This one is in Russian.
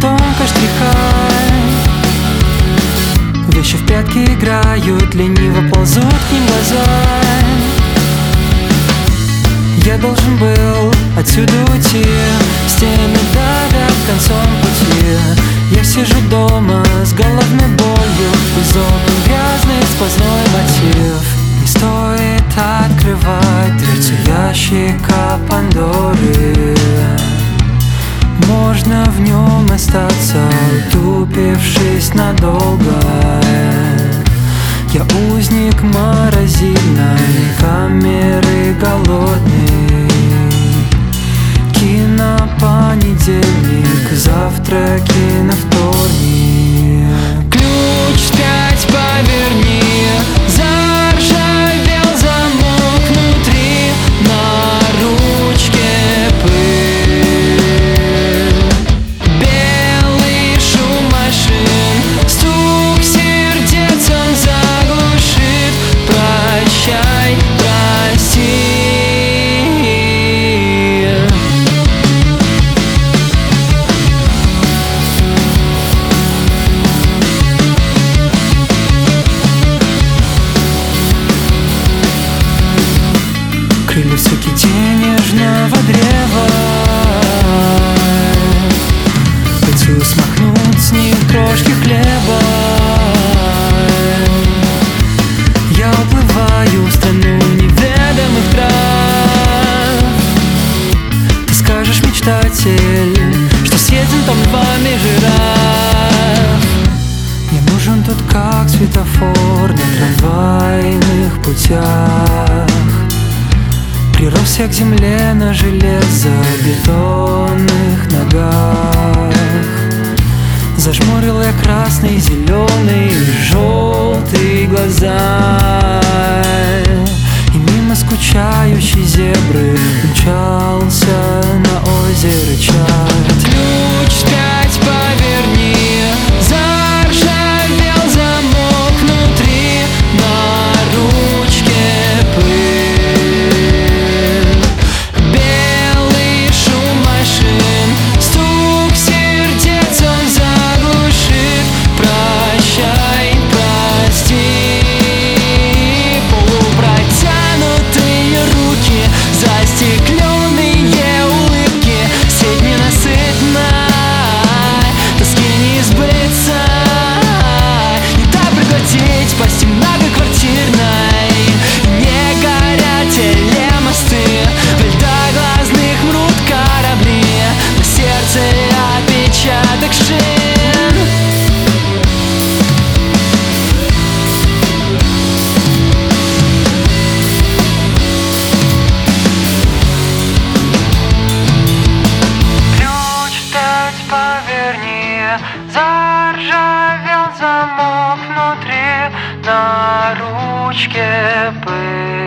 тонко штриха. Вещи в прятки играют, лениво ползут к ним глаза. Я должен был отсюда уйти, стены давят концом пути. Я сижу дома с головной болью, из окон грязный сквозной мотив. Не стоит открывать дверцу ящика Пандоры. Можно в нем остаться, утупившись надолго. Я узник морозильной камеры, голодный. Кинопонедельник, завтраки на вторник. Ключ вспять поверни, заржавел замок внутри, на ручке пыль. Белый шум машин, стук сердец он заглушит. Прощай, прости. Крылья в свете нежного древа, пытаюсь смахнуть с них крошки хлеба. Я уплываю в страну неведомых трав. Ты скажешь, мечтатель, что съеден там львами жираф. Мне нужен тут как светофор на трамвайных путях. Приросся к земле на железобетонных ногах. Зажмурил я красный, зеленый, желтый глаза. И мимо скучающей зебры мчался на озеро чат. Ключ вспять поверни, заржавел замок внутри, на ручке пыль. Застекленные улыбки, сеть ненасытна, тоски не избыться. Не так проглотить пасти многоквартирной. Не горят телемосты, в льдах глазных мрут корабли, на сердце отпечаток шин. Заржавел замок внутри, на ручке пыль.